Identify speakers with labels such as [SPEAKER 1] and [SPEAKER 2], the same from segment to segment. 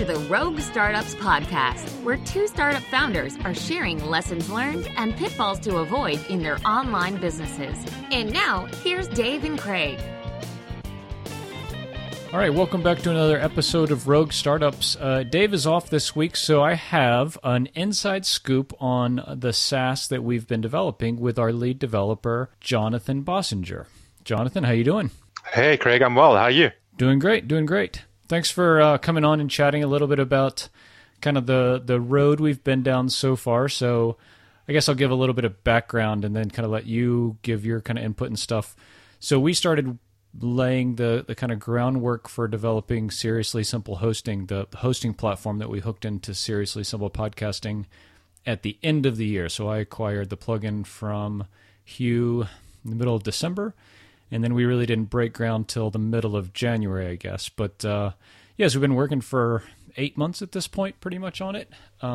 [SPEAKER 1] to the Rogue Startups Podcast, where two startup founders are sharing lessons learned and pitfalls to avoid in their online businesses. And now, here's Dave and Craig.
[SPEAKER 2] All right, welcome back to another episode of Rogue Startups. Dave is off this week, so I have an inside scoop on the SaaS that we've been developing with our lead developer, Jonathan Bossinger. Jonathan, how you doing?
[SPEAKER 3] Hey, Craig, I'm well. How are you?
[SPEAKER 2] Doing great, doing great. Thanks for coming on and chatting a little bit about kind of the road we've been down so far. So I guess I'll give a little bit of background and then kind of let you give your kind of input and stuff. So we started laying the kind of groundwork for developing Seriously Simple Hosting, the hosting platform that we hooked into Seriously Simple Podcasting at the end of the year. So I acquired the plugin from Hugh in the middle of December, and then we really didn't break ground till the middle of January, I guess. But yes, we've been working for 8 months at this point, pretty much on it.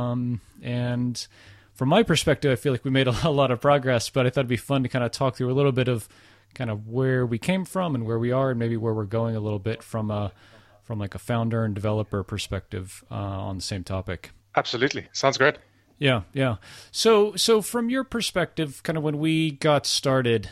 [SPEAKER 2] And from my perspective, I feel like we made a lot of progress, but I thought it'd be fun to kind of talk through a little bit of kind of where we came from and where we are, and maybe where we're going a little bit from like a founder and developer perspective on the same topic.
[SPEAKER 3] Absolutely. Sounds great.
[SPEAKER 2] Yeah. So from your perspective, kind of when we got started,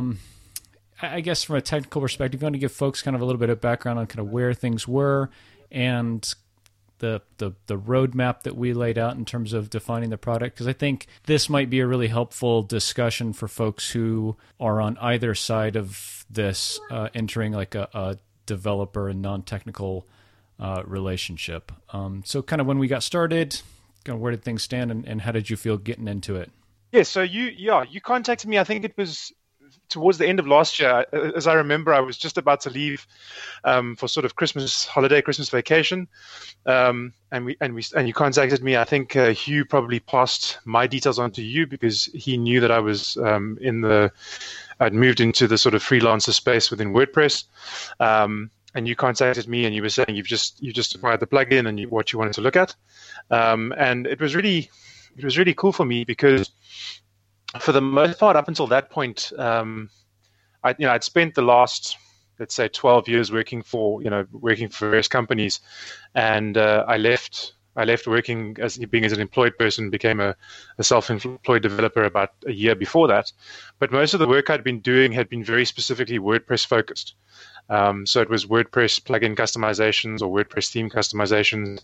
[SPEAKER 2] I guess from a technical perspective, you want to give folks kind of a little bit of background on kind of where things were and the roadmap that we laid out in terms of defining the product, because I think this might be a really helpful discussion for folks who are on either side of this, entering like a developer and non-technical relationship. So kind of when we got started, kind of where did things stand, and how did you feel getting into it?
[SPEAKER 3] Yeah, so you contacted me, I think it was towards the end of last year. As I remember, I was just about to leave for sort of Christmas vacation, and you contacted me. I think Hugh probably passed my details on to you because he knew that I was I'd moved into the sort of freelancer space within WordPress, and you contacted me and you were saying you just acquired the plugin and what you wanted to look at, and it was really cool for me because, for the most part, up until that point, I'd spent the last, let's say, 12 years working for various companies, and I left working as an employed person, became a self-employed developer about a year before that. But most of the work I'd been doing had been very specifically WordPress focused. So it was WordPress plugin customizations or WordPress theme customizations.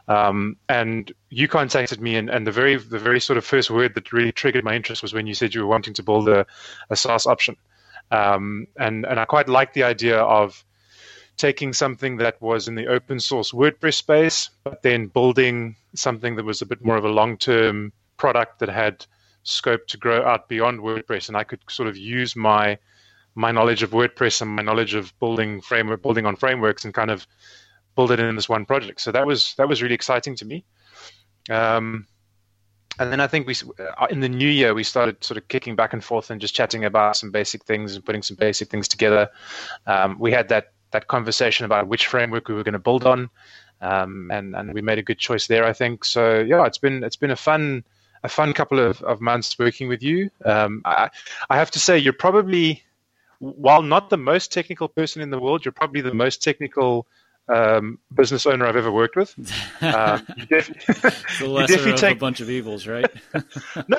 [SPEAKER 3] And you contacted me, and the very sort of first word that really triggered my interest was when you said you were wanting to build a SaaS option. And I quite liked the idea of taking something that was in the open source WordPress space, but then building something that was a bit more of a long-term product that had scope to grow out beyond WordPress. And I could sort of use my knowledge of WordPress and my knowledge of building on frameworks and kind of build it in this one project. So that was really exciting to me. And then I think in the new year, we started sort of kicking back and forth and just chatting about some basic things and putting some basic things together. We had that conversation about which framework we were going to build on, and we made a good choice there, I think. So yeah, it's been a fun couple of months working with you. I have to say, you're probably, while not the most technical person in the world, you're probably the most technical business owner I've ever worked with.
[SPEAKER 2] The lesser of a bunch of evils, right?
[SPEAKER 3] No,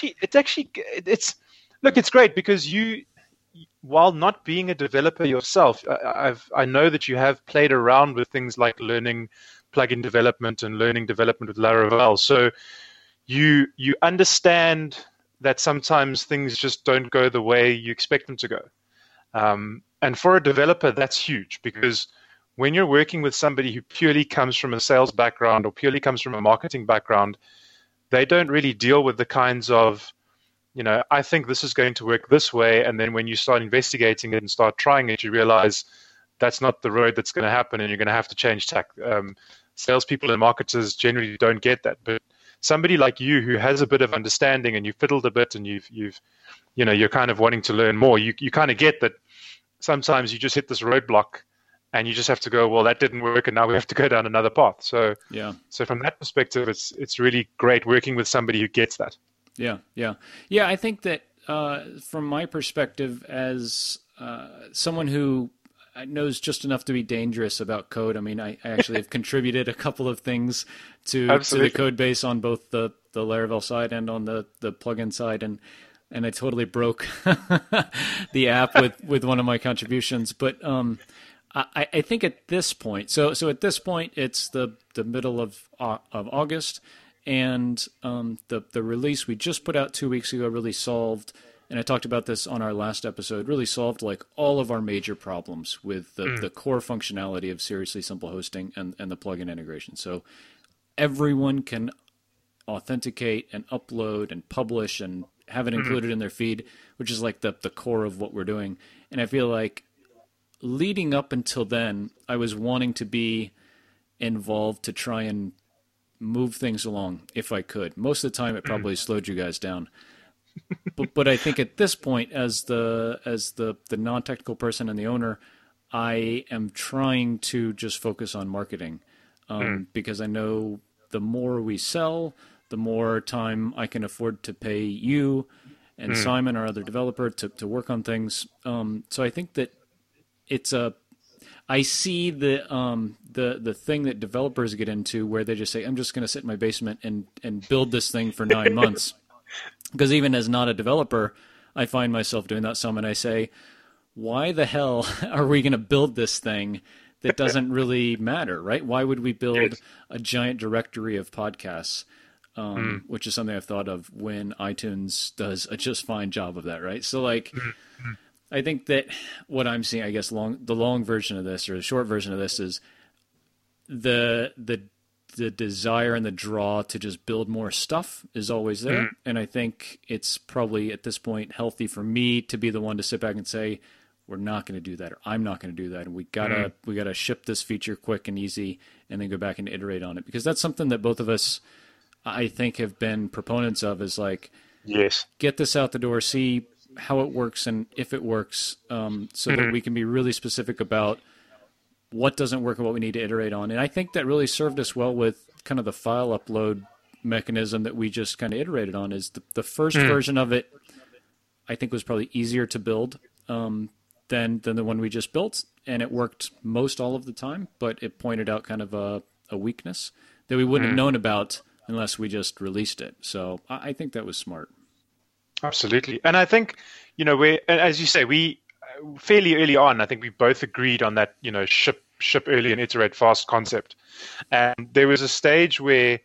[SPEAKER 3] it's great because you, while not being a developer yourself, I know that you have played around with things like learning plugin development and learning development with Laravel. So you understand that sometimes things just don't go the way you expect them to go. And for a developer, that's huge, because when you're working with somebody who purely comes from a sales background or purely comes from a marketing background, they don't really deal with the kinds of, I think this is going to work this way. And then when you start investigating it and start trying it, you realize that's not the road that's going to happen, and you're going to have to change tack. Salespeople and marketers generally don't get that. But somebody like you who has a bit of understanding and you've fiddled a bit and you're kind of wanting to learn more, you kind of get that sometimes you just hit this roadblock and you just have to go, well, that didn't work, and now we have to go down another path. So from that perspective, it's really great working with somebody who gets that.
[SPEAKER 2] Yeah. I think that from my perspective, as someone who knows just enough to be dangerous about code. I mean, I actually have contributed a couple of things to the code base on both the Laravel side and on the plugin side, and I totally broke the app with one of my contributions. But I think at this point, so at this point, it's the middle of August, and the release we just put out 2 weeks ago really solved, and I talked about this on our last episode, really solved like all of our major problems with the core functionality of Seriously Simple Hosting and the plugin integration. So everyone can authenticate and upload and publish and have it included in their feed, which is like the core of what we're doing. And I feel like leading up until then, I was wanting to be involved to try and move things along if I could. Most of the time, it probably slowed you guys down. But I think at this point, as the non-technical person and the owner, I am trying to just focus on marketing because I know the more we sell, the more time I can afford to pay you and Simon, our other developer, to work on things. So I think that I see the thing that developers get into where they just say, I'm just going to sit in my basement and build this thing for 9 months. Because even as not a developer, I find myself doing that some, and I say, why the hell are we going to build this thing that doesn't really matter, right? Why would we build a giant directory of podcasts, which is something I've thought of when iTunes does a just fine job of that, right? So like, I think that what I'm seeing, I guess, the long version of this or the short version of this is the desire and the draw to just build more stuff is always there. And I think it's probably at this point healthy for me to be the one to sit back and say, we're not going to do that, or I'm not going to do that. And we gotta ship this feature quick and easy and then go back and iterate on it. Because that's something that both of us, I think, have been proponents of, is like, get this out the door, see how it works and if it works, so that we can be really specific about what doesn't work and what we need to iterate on. And I think that really served us well with kind of the file upload mechanism that we just kind of iterated on. Is the first version of it, I think, was probably easier to build than the one we just built, and it worked most all of the time, but it pointed out kind of a weakness that we wouldn't have known about unless we just released it. So I think that was smart.
[SPEAKER 3] Absolutely. And I think, as you say, we fairly early on, I think we both agreed on that, ship early and iterate fast concept. And there was a stage where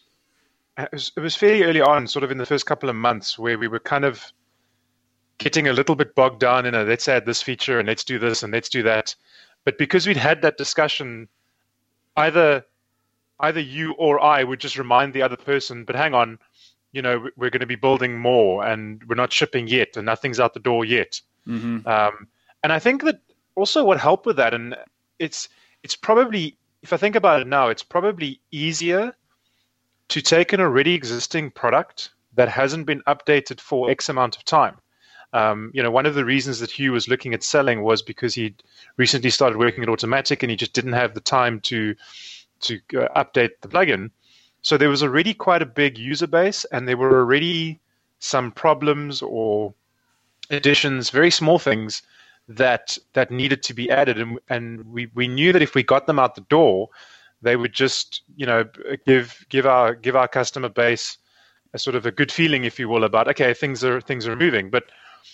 [SPEAKER 3] it was fairly early on, sort of in the first couple of months, where we were kind of getting a little bit bogged down in let's add this feature and let's do this and let's do that. But because we'd had that discussion, either you or I would just remind the other person, but hang on, we're going to be building more and we're not shipping yet and nothing's out the door yet. And I think that also what helped with that, and it's probably, if I think about it now, it's probably easier to take an already existing product that hasn't been updated for X amount of time. One of the reasons that Hugh was looking at selling was because he'd recently started working at Automatic and he just didn't have the time to update the plugin. So there was already quite a big user base, and there were already some problems or additions, very small things that needed to be added. And we knew that if we got them out the door, they would just, give our customer base a sort of a good feeling, if you will, about, okay, things are moving. But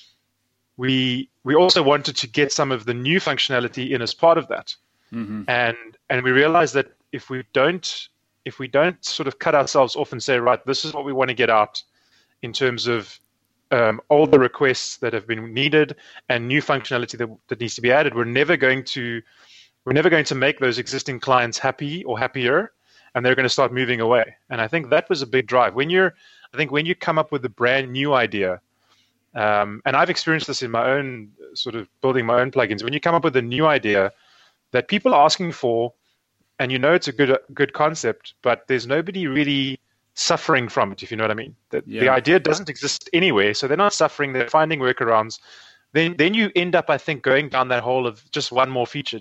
[SPEAKER 3] we also wanted to get some of the new functionality in as part of that. And we realized that if we don't sort of cut ourselves off and say, right, this is what we want to get out in terms of all the requests that have been needed and new functionality that needs to be added, we're never going to make those existing clients happy or happier, and they're going to start moving away. And I think that was a big drive. When you come up with a brand new idea, and I've experienced this in my own sort of building my own plugins, when you come up with a new idea that people are asking for, and it's a good concept, but there's nobody really suffering from it, if you know what I mean. The idea doesn't exist anywhere, so they're not suffering, they're finding workarounds. Then you end up, I think, going down that hole of just one more feature.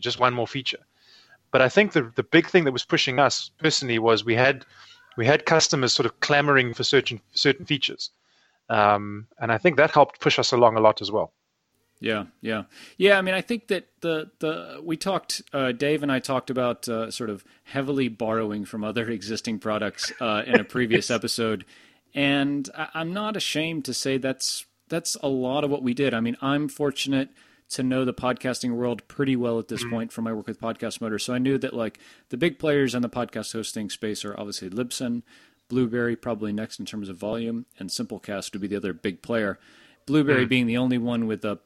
[SPEAKER 3] But I think the big thing that was pushing us personally was we had customers sort of clamoring for certain features. And I think that helped push us along a lot as well.
[SPEAKER 2] Yeah. I mean, I think that we talked, Dave and I talked about sort of heavily borrowing from other existing products in a previous episode, and I'm not ashamed to say that's a lot of what we did. I mean, I'm fortunate to know the podcasting world pretty well at this point from my work with Podcast Motor, so I knew that like the big players in the podcast hosting space are obviously Libsyn, Blueberry probably next in terms of volume, and Simplecast would be the other big player. Blueberry being the only one with a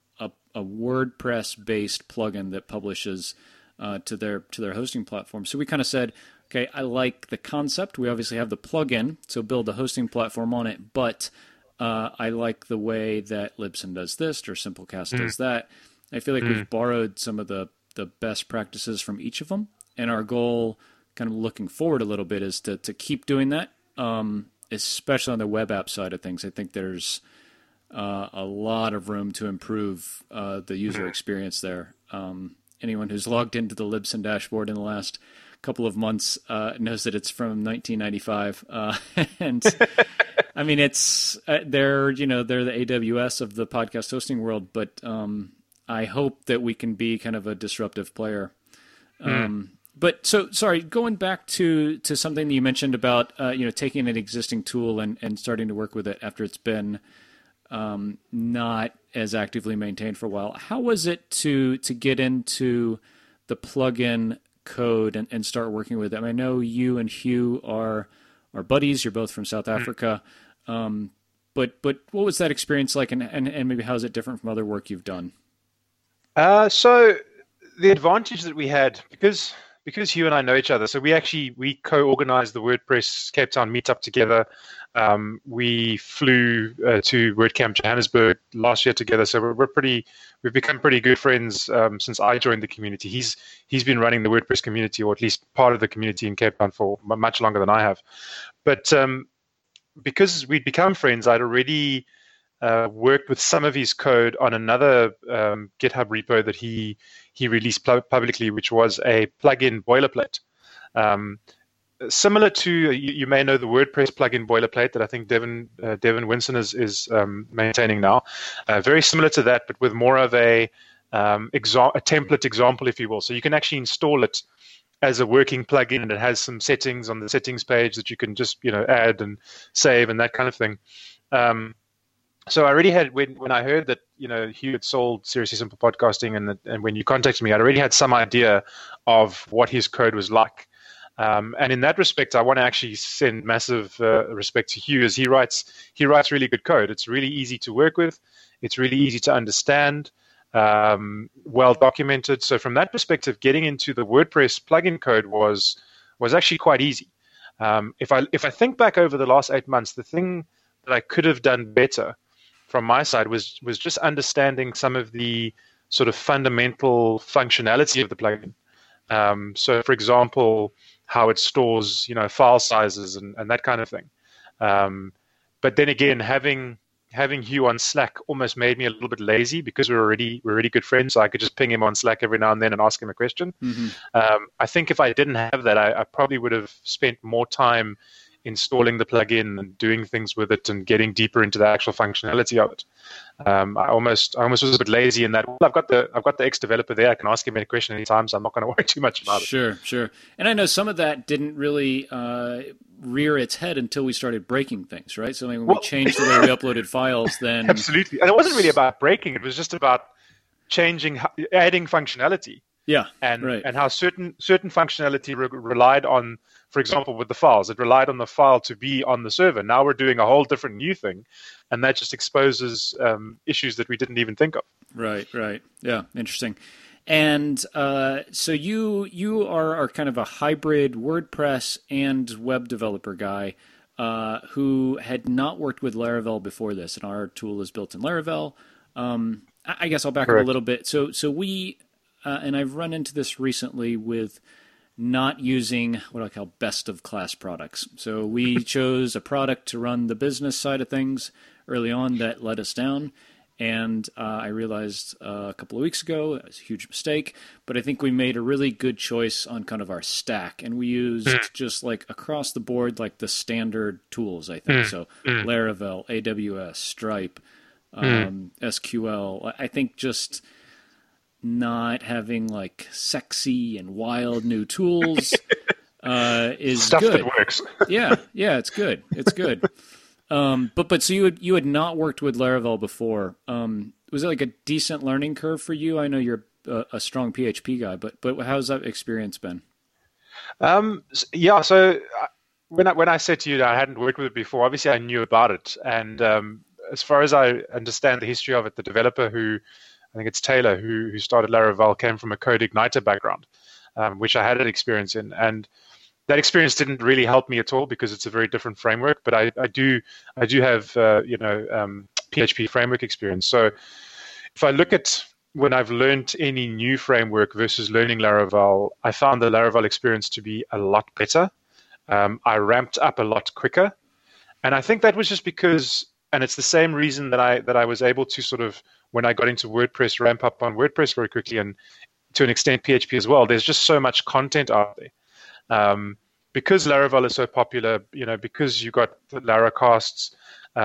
[SPEAKER 2] WordPress-based plugin that publishes to their hosting platform. So we kind of said, okay, I like the concept. We obviously have the plugin, so build a hosting platform on it, but I like the way that Libsyn does this or Simplecast does that. I feel like we've borrowed some of the best practices from each of them, and our goal, kind of looking forward a little bit, is to keep doing that, especially on the web app side of things. I think there's a lot of room to improve the user experience there. Anyone who's logged into the Libsyn dashboard in the last couple of months knows that it's from 1995, and I mean it's they're the AWS of the podcast hosting world. But I hope that we can be kind of a disruptive player. But so sorry, going back to something that you mentioned about taking an existing tool and starting to work with it after it's been not as actively maintained for a while. How was it to get into the plugin code and start working with them? I know you and Hugh are buddies. You're both from South Africa. But what was that experience like, and maybe how is it different from other work you've done?
[SPEAKER 3] So the advantage that we had, because Hugh and I know each other, so we co-organized the WordPress Cape Town meetup together. We flew to WordCamp Johannesburg last year together, so we've become pretty good friends since I joined the community. He's been running the WordPress community, or at least part of the community in Cape Town, for much longer than I have. But because we'd become friends, I'd already worked with some of his code on another GitHub repo that he released publicly, which was a plugin boilerplate. Similar to, you may know the WordPress plugin boilerplate that I think Devin Winson is maintaining now. Very similar to that, but with more of a template example, if you will. So you can actually install it as a working plugin, and it has some settings on the settings page that you can just add and save and that kind of thing. So I already had, when I heard that Hugh had sold Seriously Simple Podcasting, and when you contacted me, I already had some idea of what his code was like. And in that respect, I want to actually send massive respect to Hugh, as he writes really good code. It's really easy to work with. It's really easy to understand, well documented. So from that perspective, getting into the WordPress plugin code was actually quite easy. If I think back over the last 8 months, the thing that I could have done better from my side was just understanding some of the sort of fundamental functionality of the plugin. So, for example, how it stores, file sizes and that kind of thing. But then again, having Hugh on Slack almost made me a little bit lazy, because we're already good friends. So I could just ping him on Slack every now and then and ask him a question. I think if I didn't have that, I probably would have spent more time installing the plugin and doing things with it and getting deeper into the actual functionality of it. I almost was a bit lazy in that. Well, I've got the ex-developer there. I can ask him any question anytime, so I'm not going to worry too much about it.
[SPEAKER 2] Sure. And I know some of that didn't really rear its head until we started breaking things, right? So when we changed the way we uploaded files, then
[SPEAKER 3] absolutely. And it wasn't really about breaking; it was just about adding functionality.
[SPEAKER 2] Yeah,
[SPEAKER 3] and how certain functionality relied on, for example, with the files, it relied on the file to be on the server. Now we're doing a whole different new thing, and that just exposes issues that we didn't even think of.
[SPEAKER 2] Right. Yeah, interesting. And so you are kind of a hybrid WordPress and web developer guy who had not worked with Laravel before this, and our tool is built in Laravel. I guess I'll back up a little bit. So we. And I've run into this recently with not using what I call best of class products. So we chose a product to run the business side of things early on that let us down. And I realized a couple of weeks ago it was a huge mistake, but I think we made a really good choice on kind of our stack. And we used just like across the board, like the standard tools, I think. So Laravel, AWS, Stripe, SQL. I think just not having like sexy and wild new tools is
[SPEAKER 3] stuff
[SPEAKER 2] good.
[SPEAKER 3] that works.
[SPEAKER 2] yeah, it's good. It's good. But so you had not worked with Laravel before. Was it like a decent learning curve for you? I know you're a strong PHP guy, but how's that experience been?
[SPEAKER 3] Yeah. So when I said to you that I hadn't worked with it before, obviously I knew about it, and as far as I understand the history of it, the developer who I think it's Taylor who started Laravel came from a CodeIgniter background, which I had an experience in, and that experience didn't really help me at all because it's a very different framework. But I do have PHP framework experience. So if I look at when I've learned any new framework versus learning Laravel, I found the Laravel experience to be a lot better. I ramped up a lot quicker, and I think that was just because, and it's the same reason that I was able to sort of, when I got into WordPress, ramp up on WordPress very quickly, and to an extent PHP as well. There's just so much content out there. Because Laravel is so popular, because you got the Laracasts,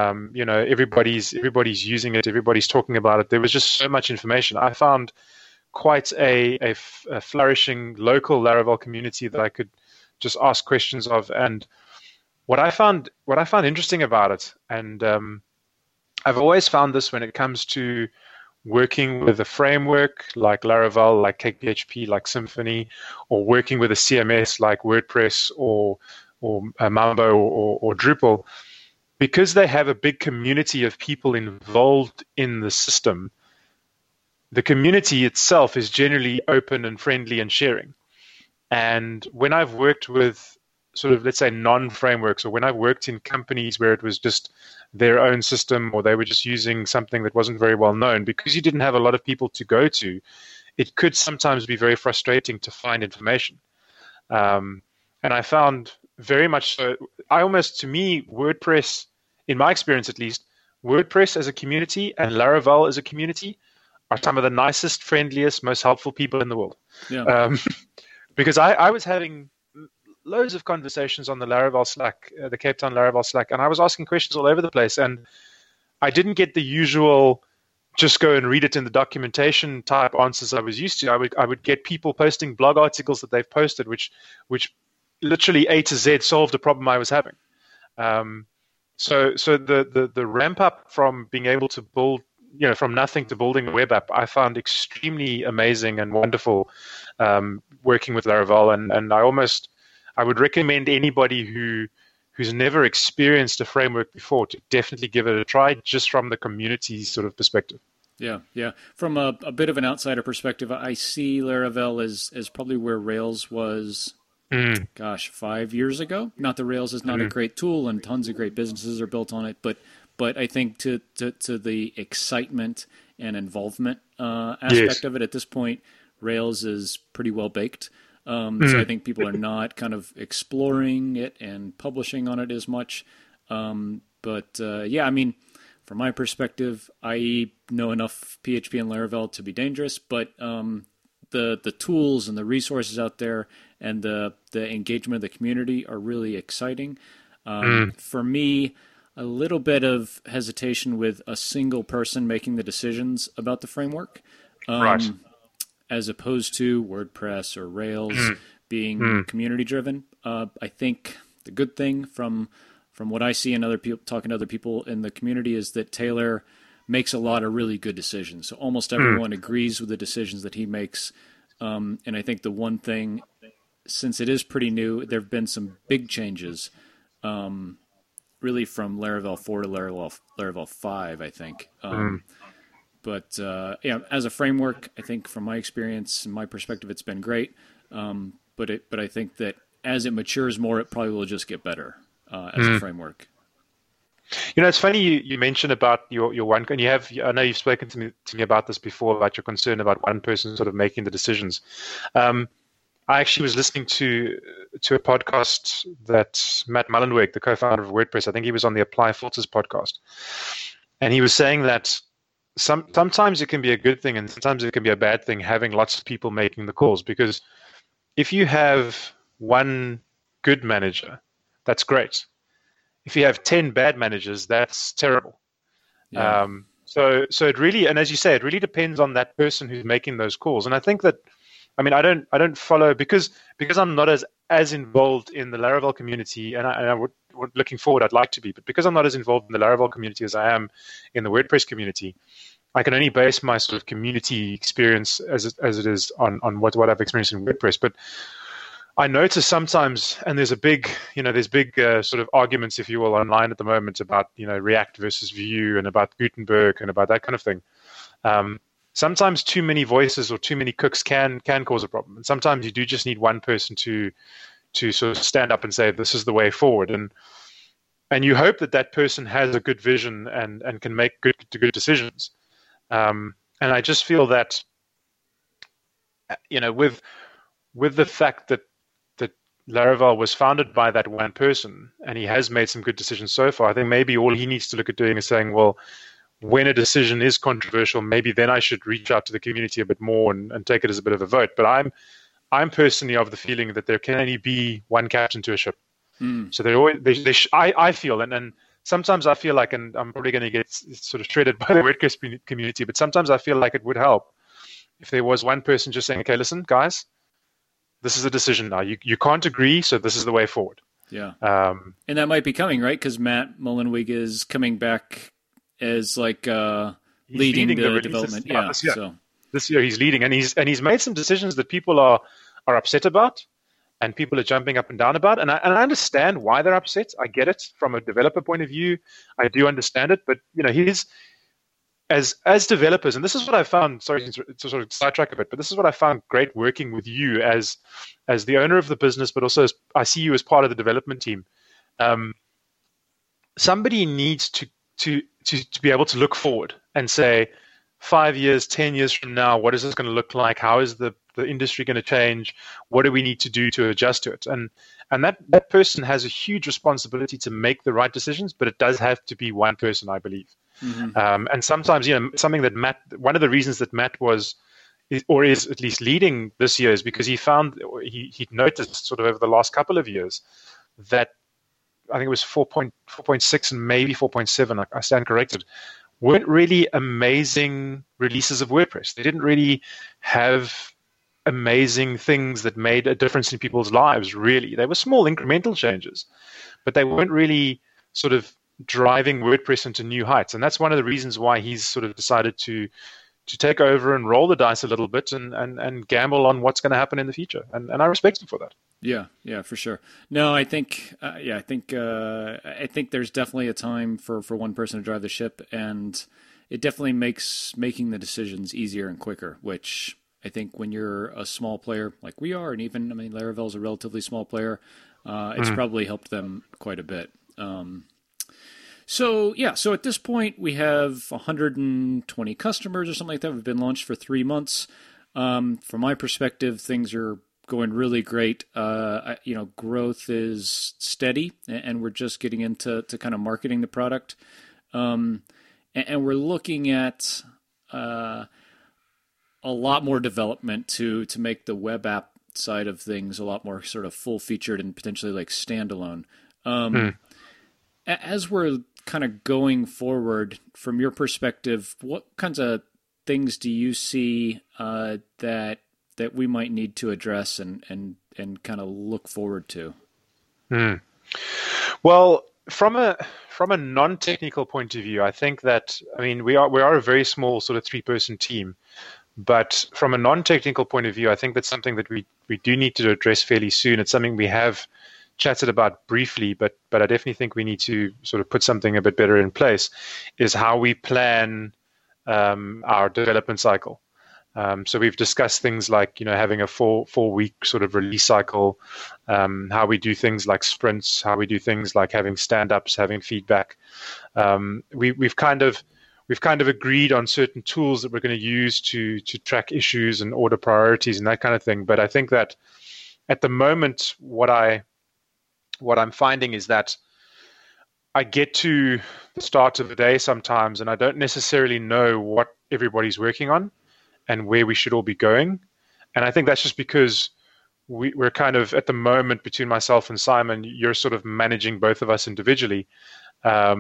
[SPEAKER 3] everybody's using it, everybody's talking about it. There was just so much information. I found quite a flourishing local Laravel community that I could just ask questions of. And what I found interesting about it, and I've always found this when it comes to working with a framework like Laravel, like CakePHP, like Symfony, or working with a CMS like WordPress or Mambo or Drupal, because they have a big community of people involved in the system, the community itself is generally open and friendly and sharing. And when I've worked with sort of, let's say, non-frameworks, or when I've worked in companies where it was just their own system, or they were just using something that wasn't very well known, because you didn't have a lot of people to go to, it could sometimes be very frustrating to find information. And I found very much so, to me, WordPress, in my experience at least, WordPress as a community and Laravel as a community are some of the nicest, friendliest, most helpful people in the world.
[SPEAKER 2] Yeah.
[SPEAKER 3] Because I was having loads of conversations on the Laravel Slack, the Cape Town Laravel Slack, and I was asking questions all over the place, and I didn't get the usual just go and read it in the documentation type answers I was used to. I would get people posting blog articles that they've posted, which literally A to Z solved a problem I was having. So the ramp up from being able to build, from nothing to building a web app, I found extremely amazing and wonderful working with Laravel, and I would recommend anybody who's never experienced a framework before to definitely give it a try, just from the community sort of perspective.
[SPEAKER 2] Yeah. From a bit of an outsider perspective, I see Laravel as probably where Rails was, 5 years ago. Not that Rails is not a great tool and tons of great businesses are built on it, but I think to the excitement and involvement aspect of it at this point, Rails is pretty well baked. So I think people are not kind of exploring it and publishing on it as much. From my perspective, I know enough PHP and Laravel to be dangerous, but the tools and the resources out there and the engagement of the community are really exciting. For me, a little bit of hesitation with a single person making the decisions about the framework.
[SPEAKER 3] Right.
[SPEAKER 2] As opposed to WordPress or Rails being community driven. I think the good thing from what I see and other people talking to other people in the community is that Taylor makes a lot of really good decisions. So almost everyone agrees with the decisions that he makes. And I think the one thing, since it is pretty new, there have been some big changes, really from Laravel 4 to Laravel 5, I think. But as a framework, I think from my experience and my perspective, it's been great. But I think that as it matures more, it probably will just get better as a framework.
[SPEAKER 3] It's funny you mentioned about your one, and I know you've spoken to me about this before, about your concern about one person sort of making the decisions. I actually was listening to a podcast that Matt Mullenweg, the co-founder of WordPress, I think he was on the Apply Filters podcast, and he was saying that sometimes it can be a good thing and sometimes it can be a bad thing having lots of people making the calls, because if you have one good manager, that's great. If you have 10 bad managers, that's terrible.
[SPEAKER 2] Yeah.
[SPEAKER 3] So it really, and as you say, it really depends on that person who's making those calls. And I think that, I mean, I don't follow because I'm not as involved in the Laravel community, and I would looking forward, I'd like to be, but because I'm not as involved in the Laravel community as I am in the WordPress community, I can only base my sort of community experience as it is on what I've experienced in WordPress. But I notice sometimes, and there's big sort of arguments, if you will, online at the moment about, React versus Vue and about Gutenberg and about that kind of thing. Sometimes too many voices or too many cooks can cause a problem. And sometimes you do just need one person to sort of stand up and say, this is the way forward. And you hope that person has a good vision and can make good decisions. And I just feel that, with the fact that Laravel was founded by that one person, and he has made some good decisions so far, I think maybe all he needs to look at doing is saying, well, when a decision is controversial, maybe then I should reach out to the community a bit more and take it as a bit of a vote. But I'm personally of the feeling that there can only be one captain to a ship. So I feel, and sometimes I feel like, and I'm probably going to get sort of shredded by the WordPress community, but sometimes I feel like it would help if there was one person just saying, okay, listen, guys, this is a decision now. You can't agree, so this is the way forward.
[SPEAKER 2] Yeah. And that might be coming, right? Because Matt Mullenweg is coming back as like leading the development. Yeah.
[SPEAKER 3] This year he's leading, and he's made some decisions that people are upset about, and people are jumping up and down about. And I understand why they're upset. I get it from a developer point of view. I do understand it, but he's as developers, and this is what I found, sorry to sort of sidetrack a bit, but this is what I found great working with you as the owner of the business, but also I see you as part of the development team. Somebody needs to be able to look forward and say, 5 years, 10 years from now, what is this going to look like? How is the industry going to change? What do we need to do to adjust to it? And that person has a huge responsibility to make the right decisions, but it does have to be one person, I believe. Mm-hmm. And sometimes, something that one of the reasons that Matt is at least leading this year is because he'd noticed sort of over the last couple of years that I think it was 4.6 and maybe 4.7, I stand corrected, weren't really amazing releases of WordPress. They didn't really have amazing things that made a difference in people's lives, really. They were small incremental changes, but they weren't really sort of driving WordPress into new heights. And that's one of the reasons why he's sort of decided to take over and roll the dice a little bit and gamble on what's going to happen in the future. And I respect him for that.
[SPEAKER 2] Yeah, for sure. No, I think there's definitely a time for one person to drive the ship, and it definitely makes making the decisions easier and quicker, which I think when you're a small player like we are, and even, Laravel's a relatively small player, it's probably helped them quite a bit. So at this point we have 120 customers or something like that. We've been launched for 3 months. From my perspective, things are going really great. Growth is steady, and we're just getting into kind of marketing the product. And we're looking at a lot more development to make the web app side of things a lot more sort of full featured and potentially like standalone. As we're kind of going forward, from your perspective, what kinds of things do you see that we might need to address and kind of look forward to?
[SPEAKER 3] Well, from a non-technical point of view, I think that, we are a very small sort of 3-person team, but from a non-technical point of view, I think that's something that we do need to address fairly soon. It's something we have chatted about briefly, but I definitely think we need to sort of put something a bit better in place, is how we plan our development cycle. So we've discussed things like, having a four-week sort of release cycle, how we do things like sprints, how we do things like having stand-ups, having feedback. We've kind of agreed on certain tools that we're going to use to track issues and order priorities and that kind of thing. But I think that at the moment, what I'm finding is that I get to the start of the day sometimes, and I don't necessarily know what everybody's working on and where we should all be going. And I think that's just because we're kind of, at the moment, between myself and Simon, you're sort of managing both of us individually. And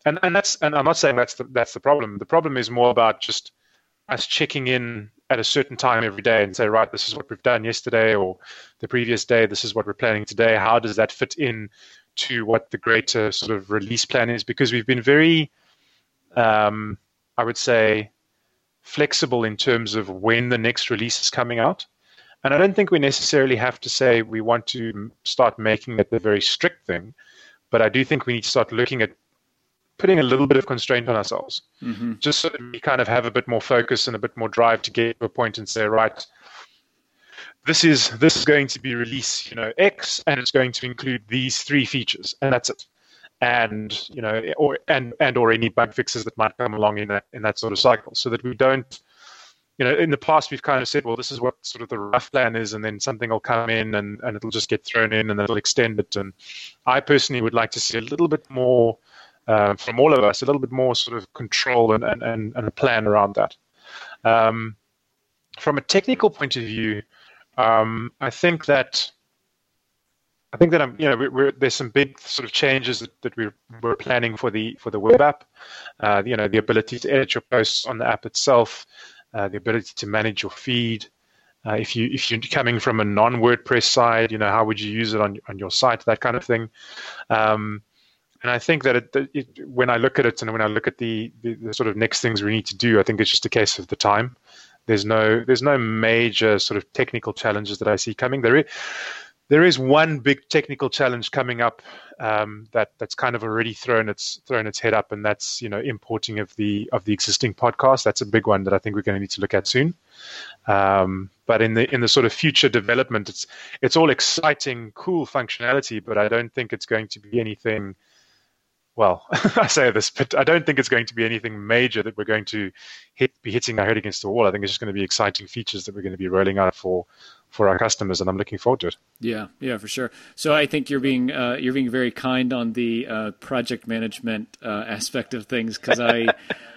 [SPEAKER 3] and I'm not saying that's the problem. The problem is more about just us checking in at a certain time every day and say, right, this is what we've done yesterday or the previous day. This is what we're planning today. How does that fit in to what the greater sort of release plan is? Because we've been very, I would say, flexible in terms of when the next release is coming out. And I don't think we necessarily have to say we want to start making it the very strict thing, but I do think we need to start looking at putting a little bit of constraint on ourselves, just so that we kind of have a bit more focus and a bit more drive to get to a point and say, right, this is going to be release, X, and it's going to include these 3 features, and that's it. And or any bug fixes that might come along in that sort of cycle, so that we don't, in the past we've kind of said, well, this is what sort of the rough plan is, and then something will come in and it'll just get thrown in and it'll extend it. And I personally would like to see a little bit more from all of us, a little bit more sort of control and a plan around that. From a technical point of view, I think that there's some big sort of changes that we're planning for the web app. The ability to edit your posts on the app itself, the ability to manage your feed. If you're coming from a non-WordPress side, how would you use it on your site, that kind of thing. And I think that when I look at it and when I look at the sort of next things we need to do, I think it's just a case of the time. There's no major sort of technical challenges that I see coming. There is one big technical challenge coming up that's kind of already thrown its head up, and that's importing of the existing podcast. That's a big one that I think we're going to need to look at soon. But in the sort of future development, it's all exciting, cool functionality, but I don't think it's going to be anything. Well, I say this, but I don't think it's going to be anything major that we're going to be hitting our head against the wall. I think it's just going to be exciting features that we're going to be rolling out for our customers, and I'm looking forward to it. Yeah,
[SPEAKER 2] for sure. So I think you're being very kind on the project management aspect of things, because I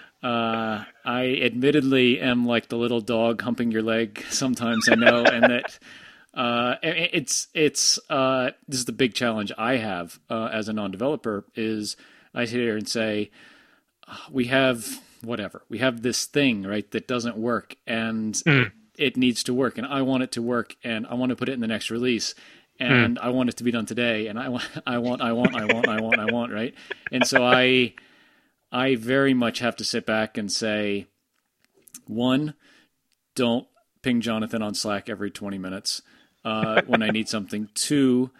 [SPEAKER 2] admittedly am like the little dog humping your leg sometimes. I know, and that. This is the big challenge I have as a non-developer is I sit here and say, we have this thing, right, that doesn't work, and it needs to work, and I want it to work, and I want to put it in the next release, and I want it to be done today, and I want, right? And so I very much have to sit back and say, 1, don't ping Jonathan on Slack every 20 minutes. When I need something. 2,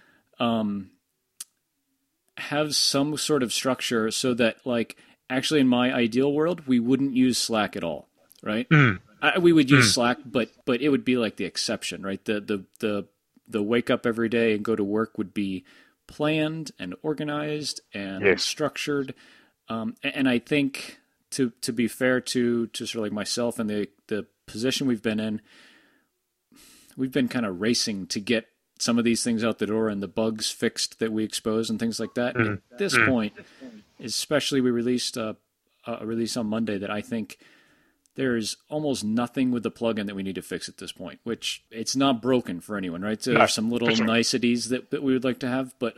[SPEAKER 2] have some sort of structure so that, like, actually in my ideal world, we wouldn't use Slack at all, right? We would use Slack, but it would be like the exception, right? The wake up every day and go to work would be planned and organized and structured. And I think to be fair to sort of like myself and the position we've been in, we've been kind of racing to get some of these things out the door and the bugs fixed that we expose and things like that. At this point, especially we released a release on Monday that I think there's almost nothing with the plugin that we need to fix at this point, which it's not broken for anyone, right? So there's some little niceties that we would like to have, but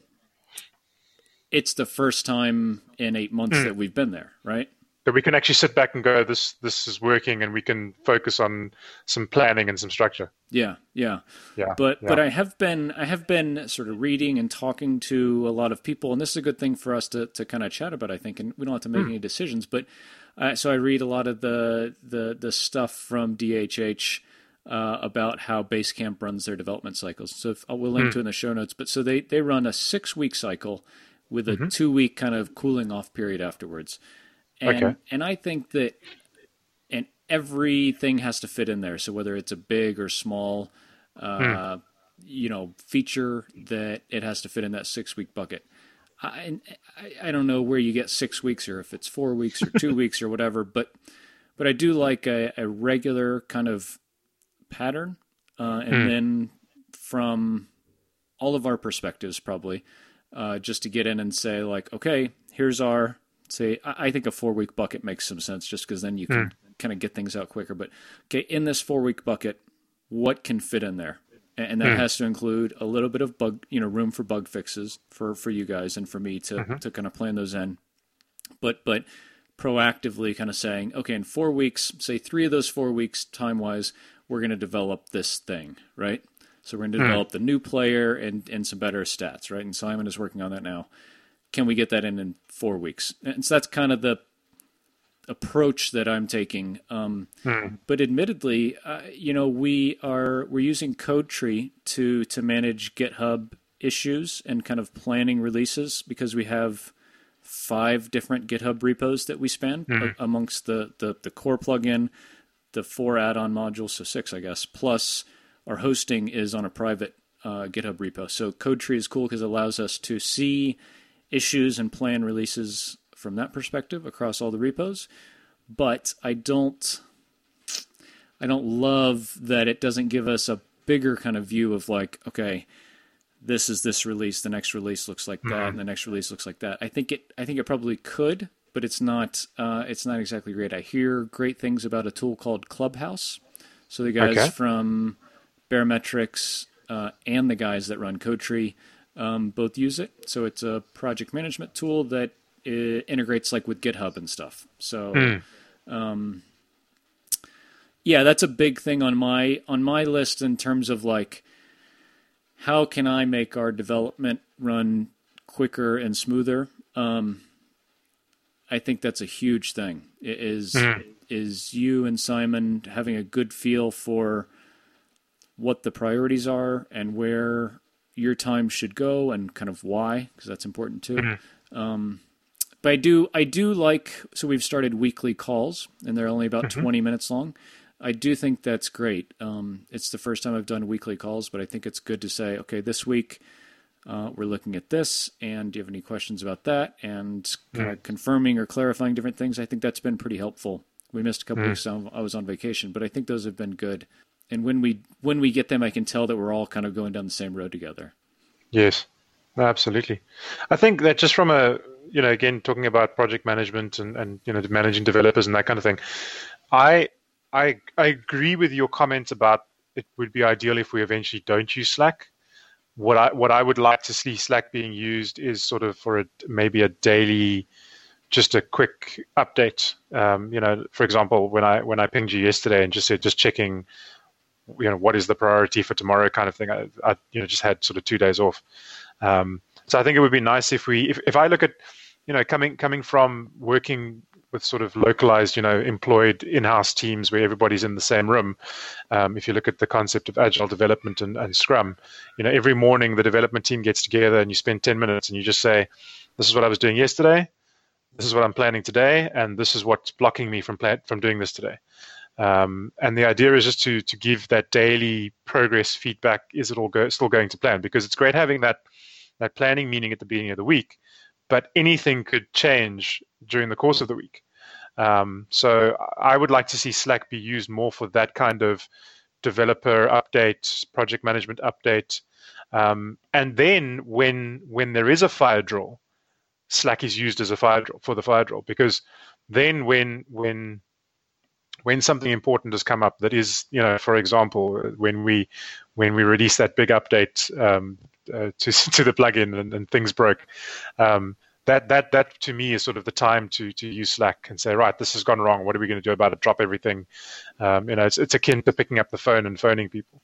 [SPEAKER 2] it's the first time in 8 months that we've been there, right?
[SPEAKER 3] That we can actually sit back and go, this is working, and we can focus on some planning and some structure.
[SPEAKER 2] Yeah. But I have been sort of reading and talking to a lot of people, and this is a good thing for us to kind of chat about, I think, and we don't have to make any decisions. But so I read a lot of the stuff from DHH about how Basecamp runs their development cycles. So we'll link to it in the show notes. But so they run a 6-week cycle with a 2-week kind of cooling off period afterwards. And I think that everything has to fit in there. So whether it's a big or small, feature, that it has to fit in that 6-week bucket. I don't know where you get 6 weeks, or if it's 4 weeks or 2 weeks or whatever, but I do like a regular kind of pattern. And then from all of our perspectives, probably, just to get in and say, like, okay, here's our... I think a 4-week bucket makes some sense, just because then you can kind of get things out quicker. But okay, in this 4-week bucket, what can fit in there? And that has to include a little bit of room for bug fixes for you guys and for me to kind of plan those in. but proactively kind of saying, okay, in 4 weeks, say 3 of those 4 weeks time-wise, we're going to develop this thing, right? So we're going to develop the new player and some better stats, right? And Simon is working on that now. Can we get that in 4 weeks? And so that's kind of the approach that I'm taking. But admittedly, we're using CodeTree to manage GitHub issues and kind of planning releases, because we have 5 different GitHub repos that we span amongst the core plugin, the 4 add-on modules, so 6, I guess, plus our hosting is on a private GitHub repo. So CodeTree is cool because it allows us to see issues and plan releases from that perspective across all the repos. But I don't love that it doesn't give us a bigger kind of view of like, okay, this is this release, the next release looks like that, and the next release looks like that. I think it probably could, but it's not exactly great. I hear great things about a tool called Clubhouse. So the guys from Barometrics and the guys that run CodeTree both use it. So it's a project management tool that integrates like with GitHub and stuff. So that's a big thing on my list in terms of like, how can I make our development run quicker and smoother? I think that's a huge thing. Is you and Simon having a good feel for what the priorities are and where your time should go and kind of why, because that's important too. But I do like, so we've started weekly calls, and they're only about 20 minutes long. I do think that's great. It's the first time I've done weekly calls, but I think it's good to say, okay, this week we're looking at this, and do you have any questions about that? And kind of confirming or clarifying different things. I think that's been pretty helpful. We missed a couple weeks. I was on vacation, but I think those have been good. And when we get them, I can tell that we're all kind of going down the same road together.
[SPEAKER 3] Yes, absolutely. I think that just from again, talking about project management and managing developers and that kind of thing, I agree with your comments about it would be ideal if we eventually don't use Slack. What I would like to see Slack being used is sort of for maybe a daily, just a quick update. For example, when I pinged you yesterday and just said, just checking, what is the priority for tomorrow kind of thing. I just had sort of 2 days off. So I think it would be nice if I look at, coming from working with sort of localized, employed in-house teams where everybody's in the same room. If you look at the concept of agile development and Scrum, every morning the development team gets together and you spend 10 minutes and you just say, this is what I was doing yesterday, this is what I'm planning today, and this is what's blocking me from doing this today. And the idea is just to give that daily progress feedback. Is it all still going to plan? Because it's great having that planning meeting at the beginning of the week, but anything could change during the course of the week. So I would like to see Slack be used more for that kind of developer update, project management update. And then when there is a fire drill, Slack is used as a fire drill, because then when something important has come up that is, for example, when we release that big update to the plugin and things broke, that to me is sort of the time to use Slack and say, right, this has gone wrong. What are we going to do about it? Drop everything. It's akin to picking up the phone and phoning people.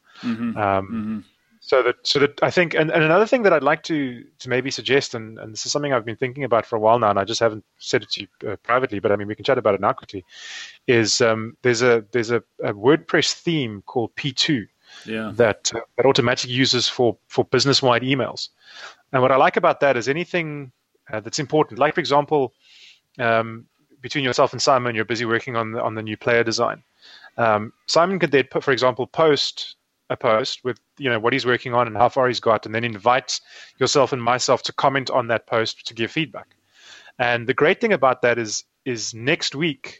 [SPEAKER 3] So that I think, and another thing that I'd like to maybe suggest, and this is something I've been thinking about for a while now, and I just haven't said it to you privately, but I mean, we can chat about it now quickly, is there's a WordPress theme called P2 that automatically uses for business-wide emails. And what I like about that is anything that's important, like, for example, between yourself and Simon, you're busy working on the new player design. Simon could then, for example, post a post with what he's working on and how far he's got, and then invite yourself and myself to comment on that post to give feedback. And the great thing about that is next week,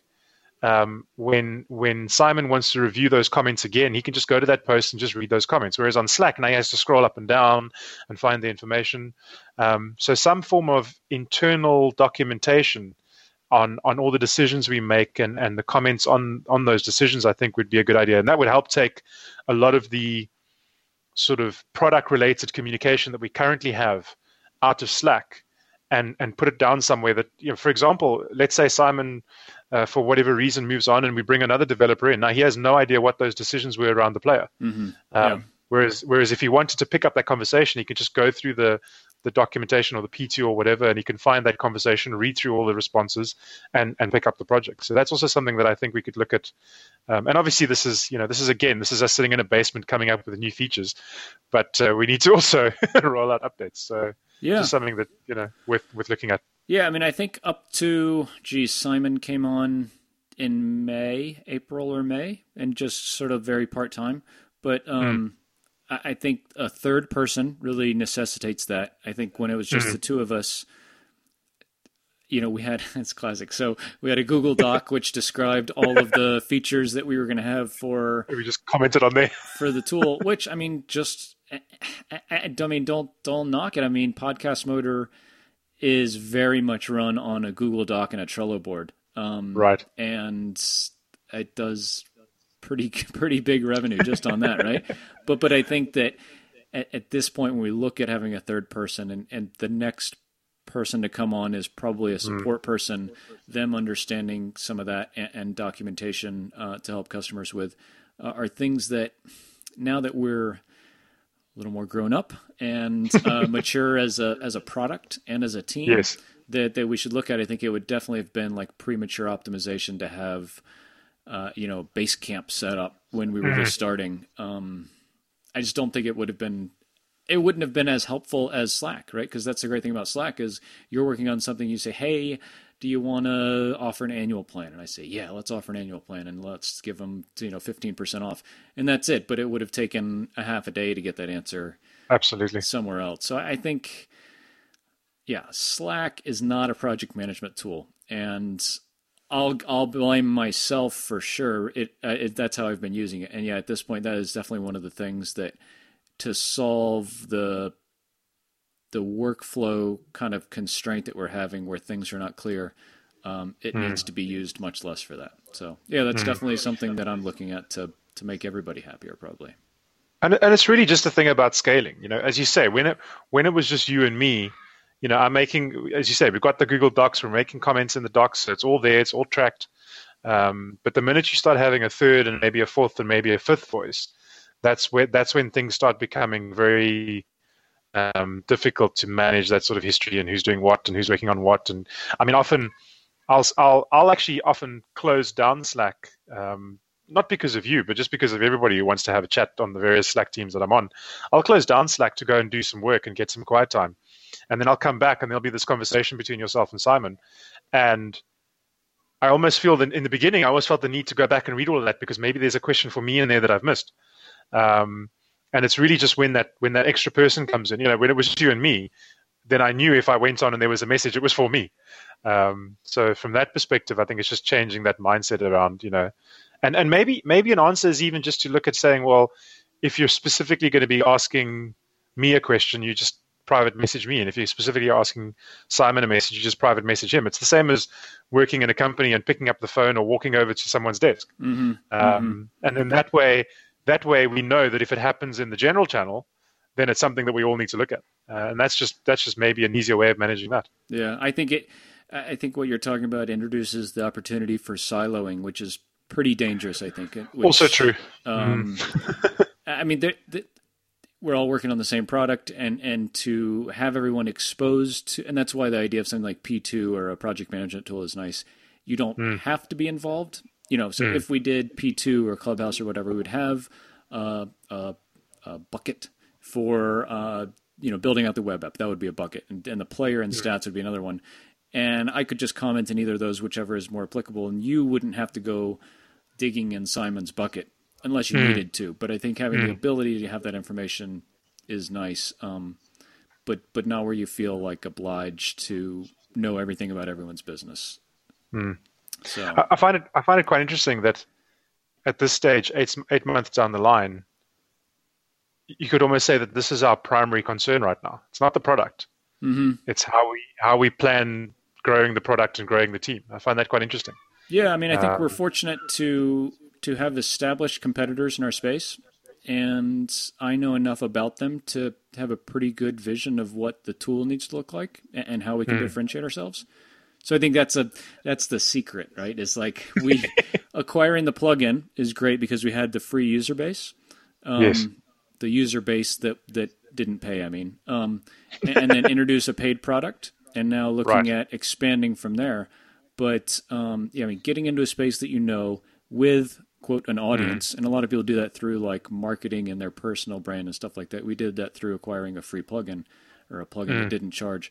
[SPEAKER 3] when Simon wants to review those comments again, he can just go to that post and just read those comments. Whereas on Slack, now he has to scroll up and down and find the information. So some form of internal documentation on all the decisions we make and the comments on those decisions, I think would be a good idea. And that would help take a lot of the sort of product-related communication that we currently have out of Slack and put it down somewhere that, for example, let's say Simon, for whatever reason, moves on and we bring another developer in. Now, he has no idea what those decisions were around the player.
[SPEAKER 2] Mm-hmm. Yeah.
[SPEAKER 3] Whereas if he wanted to pick up that conversation, he could just go through the documentation or the P2 or whatever, and he can find that conversation, read through all the responses, and pick up the project. So that's also something that I think we could look at. And obviously, this is us sitting in a basement coming up with new features, but we need to also roll out updates. So just something that worth looking at.
[SPEAKER 2] Yeah, I mean, I think up to Simon came on in April or May, and just sort of very part time, but. I think a third person really necessitates that. I think when it was just the two of us, we had, it's classic. So we had a Google Doc which described all of the features that we were going to have
[SPEAKER 3] we just commented on there
[SPEAKER 2] for the tool, which, I mean, don't knock it. I mean, Podcast Motor is very much run on a Google Doc and a Trello board.
[SPEAKER 3] Right.
[SPEAKER 2] And it does pretty big revenue just on that, right? But I think that at this point, when we look at having a third person and the next person to come on is probably a support person, them understanding some of that and documentation to help customers with are things that now that we're a little more grown up and mature as a product and as a team,
[SPEAKER 3] yes,
[SPEAKER 2] that we should look at. I think it would definitely have been like premature optimization to have Basecamp set up when we were just starting. I just don't think it wouldn't have been as helpful as Slack, right? Because that's the great thing about Slack is you're working on something, you say, hey, do you want to offer an annual plan? And I say, yeah, let's offer an annual plan and let's give them 15% off. And that's it. But it would have taken a half a day to get that answer
[SPEAKER 3] absolutely somewhere
[SPEAKER 2] else. So I think, Slack is not a project management tool. And I'll blame myself for sure. That's how I've been using it. And at this point, that is definitely one of the things that to solve the workflow kind of constraint that we're having where things are not clear, it needs to be used much less for that. So that's definitely something that I'm looking at to make everybody happier probably.
[SPEAKER 3] And it's really just a thing about scaling, as you say, when it was just you and me, I'm making, as you say, we've got the Google Docs, we're making comments in the docs, so it's all there, it's all tracked. But the minute you start having a third and maybe a fourth and maybe a fifth voice, that's when things start becoming very difficult to manage that sort of history and who's doing what and who's working on what. And I mean, often I'll actually often close down Slack, not because of you, but just because of everybody who wants to have a chat on the various Slack teams that I'm on. I'll close down Slack to go and do some work and get some quiet time. And then I'll come back and there'll be this conversation between yourself and Simon. And I almost feel that in the beginning, I always felt the need to go back and read all of that because maybe there's a question for me in there that I've missed. And it's really just when that extra person comes in, when it was you and me, then I knew if I went on and there was a message, it was for me. So from that perspective, I think it's just changing that mindset around, and maybe an answer is even just to look at saying, well, if you're specifically going to be asking me a question, you just private message me. And if you're specifically asking Simon a message, you just private message him. It's the same as working in a company and picking up the phone or walking over to someone's desk. And then that way we know that if it happens in the general channel, then it's something that we all need to look at. And that's just maybe an easier way of managing that.
[SPEAKER 2] Yeah, I think what you're talking about introduces the opportunity for siloing, which is pretty dangerous, I think.
[SPEAKER 3] Also true.
[SPEAKER 2] I mean, we're all working on the same product, and to have everyone exposed to, and that's why the idea of something like P2 or a project management tool is nice. You don't have to be involved. So if we did P2 or Clubhouse or whatever, we would have a bucket for building out the web app. That would be a bucket, and the player and stats would be another one. And I could just comment in either of those, whichever is more applicable, and you wouldn't have to go digging in Simon's bucket unless you needed to. But I think having the ability to have that information is nice. But not where you feel like obliged to know everything about everyone's business. So
[SPEAKER 3] I find it quite interesting that at this stage, 8 months down the line, you could almost say that this is our primary concern right now. It's not the product. It's how we plan growing the product and growing the team. I find that quite interesting.
[SPEAKER 2] Yeah, I mean, I think we're fortunate to have established competitors in our space, and I know enough about them to have a pretty good vision of what the tool needs to look like and how we can differentiate ourselves. So I think that's the secret, right? It's like acquiring the plugin is great because we had the free user base,
[SPEAKER 3] Yes.
[SPEAKER 2] the user base that didn't pay. I mean, and then introduce a paid product, and now looking at expanding from there. But getting into a space that with quote an audience, and a lot of people do that through like marketing and their personal brand and stuff like that. We did that through acquiring a free plugin or a plugin that didn't charge,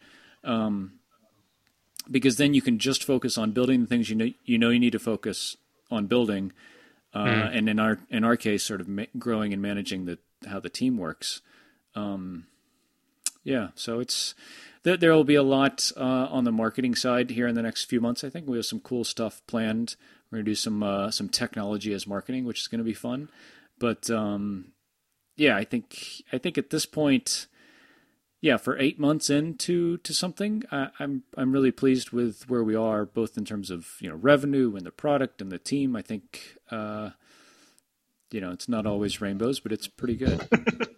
[SPEAKER 2] because then you can just focus on building the things you need to focus on building, and in our case, sort of growing and managing how the team works. So there will be a lot on the marketing side here in the next few months. I think we have some cool stuff planned. We're going to do some technology as marketing, which is going to be fun. But I think at this point, for 8 months into something, I'm really pleased with where we are, both in terms of revenue and the product and the team. I think it's not always rainbows, but it's pretty good.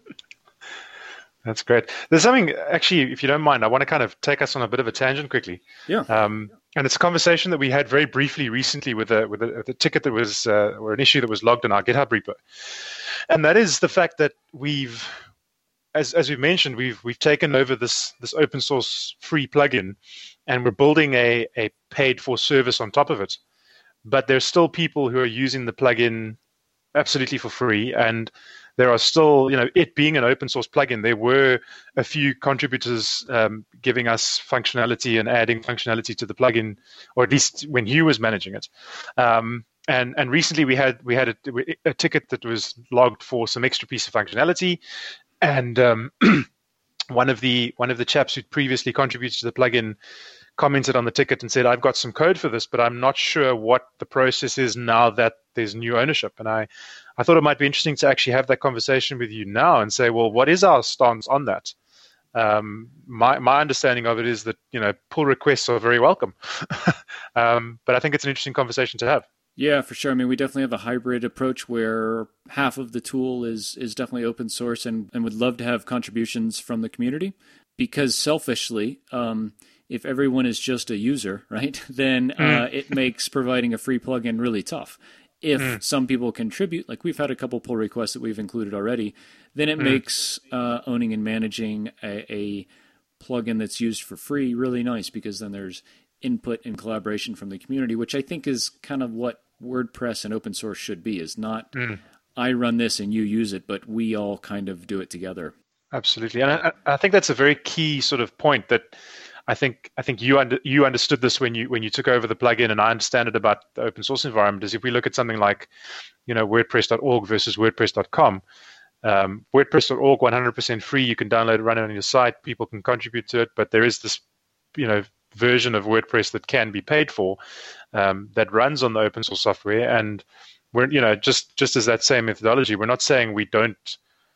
[SPEAKER 3] That's great. There's something, actually, if you don't mind, I want to kind of take us on a bit of a tangent quickly.
[SPEAKER 2] Yeah.
[SPEAKER 3] And it's a conversation that we had very briefly recently with a ticket that was, or an issue that was logged in our GitHub repo. And that is the fact that as we've mentioned, we've taken over this open source free plugin, and we're building a paid for service on top of it. But there's still people who are using the plugin absolutely for free, and there are still, it being an open source plugin, there were a few contributors giving us functionality and adding functionality to the plugin, or at least when Hugh was managing it. And recently we had a ticket that was logged for some extra piece of functionality, and one of the chaps who'd previously contributed to the plugin commented on the ticket and said, "I've got some code for this, but I'm not sure what the process is now that there's new ownership." And I thought it might be interesting to actually have that conversation with you now and say, well, what is our stance on that? My understanding of it is that, pull requests are very welcome. But I think it's an interesting conversation to have.
[SPEAKER 2] Yeah, for sure. I mean, we definitely have a hybrid approach where half of the tool is definitely open source, and would love to have contributions from the community, because selfishly, if everyone is just a user, right, then it makes providing a free plugin really tough. If some people contribute, like we've had a couple pull requests that we've included already, then it makes owning and managing a plugin that's used for free really nice, because then there's input and collaboration from the community, which I think is kind of what WordPress and open source should be, is not I run this and you use it, but we all kind of do it together.
[SPEAKER 3] Absolutely. And I think that's a very key sort of point that I think you understood this when you took over the plugin, and I understand it about the open source environment. Is if we look at something like, WordPress.org versus WordPress.com, WordPress.org 100% free. You can download it, run it on your site. People can contribute to it, but there is this, version of WordPress that can be paid for, that runs on the open source software. And we're, just as that same methodology, we're not saying we don't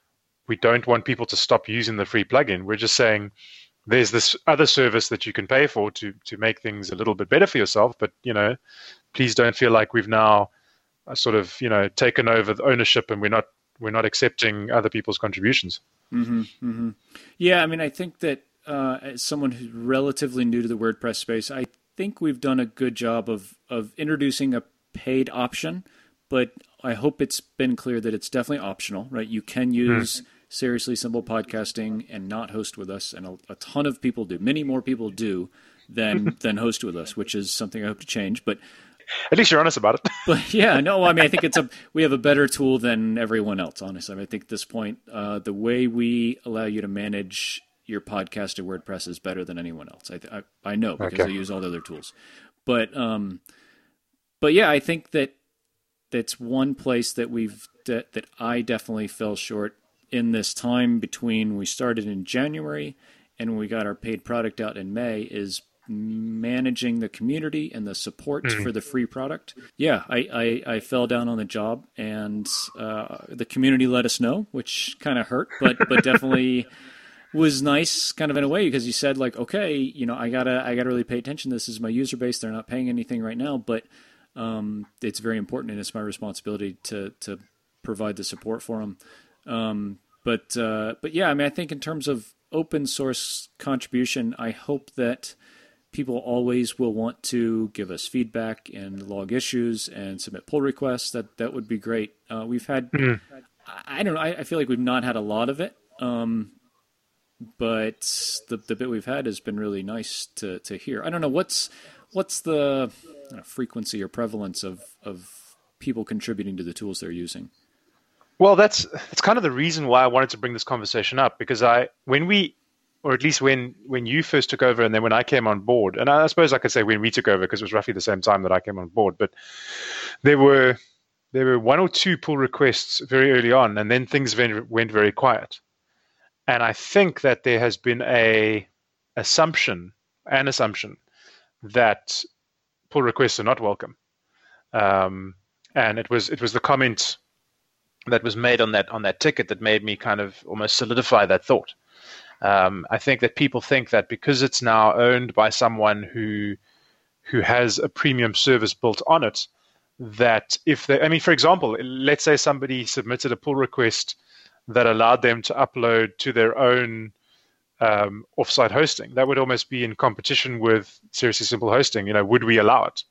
[SPEAKER 3] want people to stop using the free plugin. We're just saying there's this other service that you can pay for to make things a little bit better for yourself. But, please don't feel like we've now sort of, taken over the ownership, and we're not accepting other people's contributions.
[SPEAKER 2] Mm-hmm, mm-hmm. Yeah, I mean, I think that as someone who's relatively new to the WordPress space, I think we've done a good job of introducing a paid option, but I hope it's been clear that it's definitely optional, right? You can use Seriously Simple Podcasting and not host with us, and a ton of people do. Many more people do than host with us, which is something I hope to change. But
[SPEAKER 3] at least you're honest about it.
[SPEAKER 2] But yeah, no, I mean, I think we have a better tool than everyone else, honestly. I mean, I think at this point, the way we allow you to manage your podcast to WordPress is better than anyone else. I know, because I use all the other tools. But yeah, I think that's one place that that I definitely fell short in this time between we started in January and when we got our paid product out in May, is managing the community and the support for the free product. Yeah, I fell down on the job, and the community let us know, which kind of hurt, but definitely was nice, kind of in a way, because you said, like, okay, I gotta really pay attention. This is my user base. They're not paying anything right now, but it's very important, and it's my responsibility to provide the support for them. But yeah, I mean, I think in terms of open source contribution, I hope that people always will want to give us feedback and log issues and submit pull requests. That would be great. We've had, I don't know, I feel like we've not had a lot of it. But the bit we've had has been really nice to hear. I don't know, what's the frequency or prevalence of people contributing to the tools they're using?
[SPEAKER 3] Well, it's kind of the reason why I wanted to bring this conversation up, because when you first took over and then when I came on board, and I suppose I could say when we took over because it was roughly the same time that I came on board, but there were one or two pull requests very early on, and then things went very quiet. And I think that there has been an assumption that pull requests are not welcome. And it was the comment that was made on that ticket that made me kind of almost solidify that thought. I think that people think that because it's now owned by someone who has a premium service built on it, that for example, let's say somebody submitted a pull request that allowed them to upload to their own offsite hosting, that would almost be in competition with Seriously Simple Hosting. Would we allow it?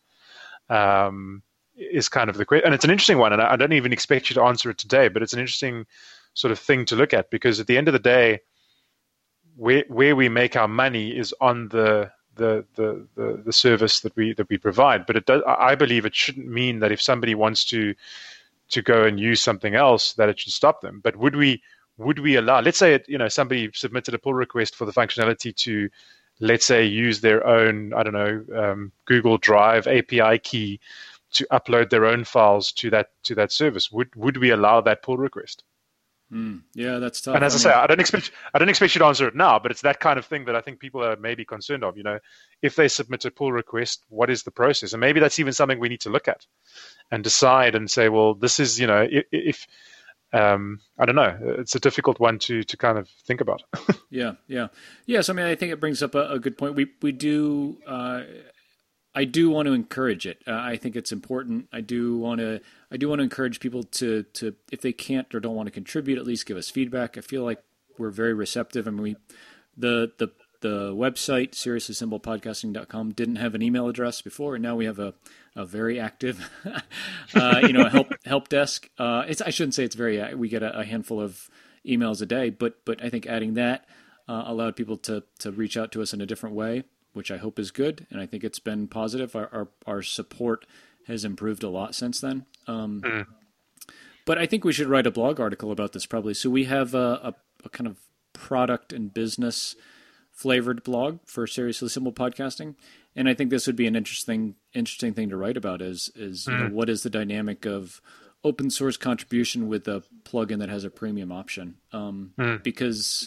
[SPEAKER 3] Is kind of the question. And it's an interesting one, and I don't even expect you to answer it today, but it's an interesting sort of thing to look at, because at the end of the day, where we make our money is on the service that we provide. But I believe it shouldn't mean that if somebody wants to go and use something else, that it should stop them. But would we allow, let's say somebody submitted a pull request for the functionality to, let's say, use their own, I don't know, Google Drive API key to upload their own files to that service. Would we allow that pull request?
[SPEAKER 2] Yeah, that's tough.
[SPEAKER 3] And as I say, I don't expect you to answer it now, but it's that kind of thing that I think people are maybe concerned of. If they submit a pull request, what is the process? And maybe that's even something we need to look at and decide and say, well, this is, if I don't know, it's a difficult one to kind of think about.
[SPEAKER 2] Yeah. So, I mean, I think it brings up a good point. We do. I do want to encourage it. I think it's important. I do want to encourage people to, if they can't or don't want to contribute, at least give us feedback. I feel like we're very receptive. I mean, the website, SeriouslySimplePodcasting.com, didn't have an email address before, and now we have a very active, help desk. I shouldn't say it's very. We get a handful of emails a day, but I think adding that allowed people to reach out to us in a different way, which I hope is good, and I think it's been positive. Our support has improved a lot since then. But I think we should write a blog article about this probably. So we have a kind of product and business flavored blog for Seriously Simple Podcasting, and I think this would be an interesting thing to write about. Is what is the dynamic of open source contribution with a plugin that has a premium option? Because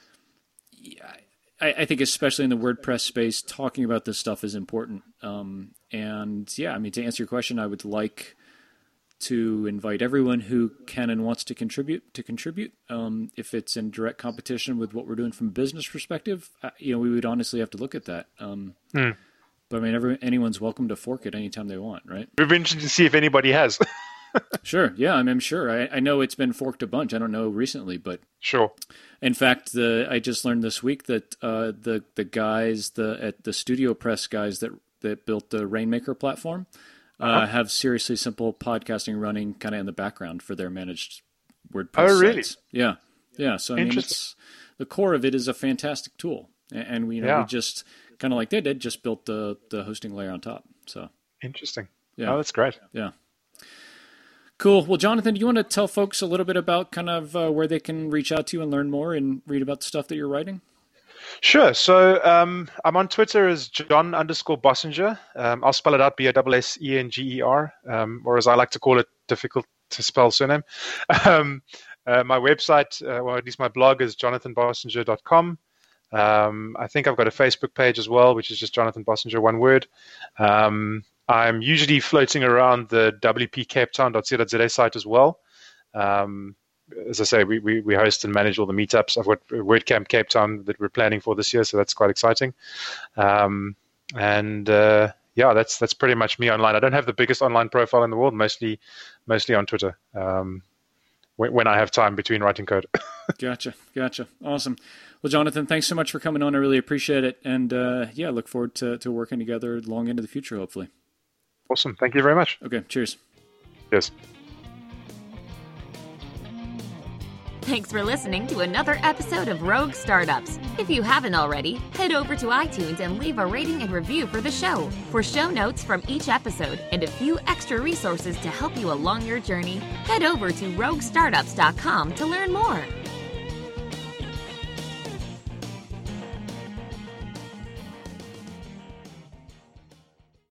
[SPEAKER 2] I think especially in the WordPress space, talking about this stuff is important. And yeah, I mean, to answer your question, I would like to invite everyone who can and wants to contribute. If it's in direct competition with what we're doing from a business perspective, we would honestly have to look at that. But I mean, anyone's welcome to fork it anytime they want, right?
[SPEAKER 3] We've been interested to see if anybody has.
[SPEAKER 2] Sure. Yeah, I'm sure. I know it's been forked a bunch. I don't know recently, but
[SPEAKER 3] sure.
[SPEAKER 2] In fact, I just learned this week that the guys at the Studio Press guys that built the Rainmaker platform have Seriously Simple Podcasting running kind of in the background for their managed WordPress sites. Yeah. So I mean, it's the core of it is a fantastic tool, and we just kind of like they did, just built the hosting layer on top. So
[SPEAKER 3] interesting.
[SPEAKER 2] Yeah,
[SPEAKER 3] that's great.
[SPEAKER 2] Yeah. Cool. Well, Jonathan, do you want to tell folks a little bit about kind of where they can reach out to you and learn more and read about the stuff that you're writing?
[SPEAKER 3] Sure. So I'm on Twitter as John_Bossinger. I'll spell it out, Bossenger, or as I like to call it, difficult to spell surname. My website, or at least my blog, is jonathanbossinger.com. I think I've got a Facebook page as well, which is just Jonathan Bossinger, one word. I'm usually floating around the wpcapetown.co.za site as well. As I say, we host and manage all the meetups. I've got WordCamp Cape Town that we're planning for this year, so that's quite exciting. That's pretty much me online. I don't have the biggest online profile in the world, mostly on Twitter. when I have time between writing code.
[SPEAKER 2] Gotcha. Awesome. Well, Jonathan, thanks so much for coming on. I really appreciate it. And I look forward to working together long into the future, hopefully.
[SPEAKER 3] Awesome. Thank you very much.
[SPEAKER 2] Okay. Cheers.
[SPEAKER 3] Yes.
[SPEAKER 1] Thanks for listening to another episode of Rogue Startups. If you haven't already, head over to iTunes and leave a rating and review for the show. For show notes from each episode and a few extra resources to help you along your journey, head over to roguestartups.com to learn more.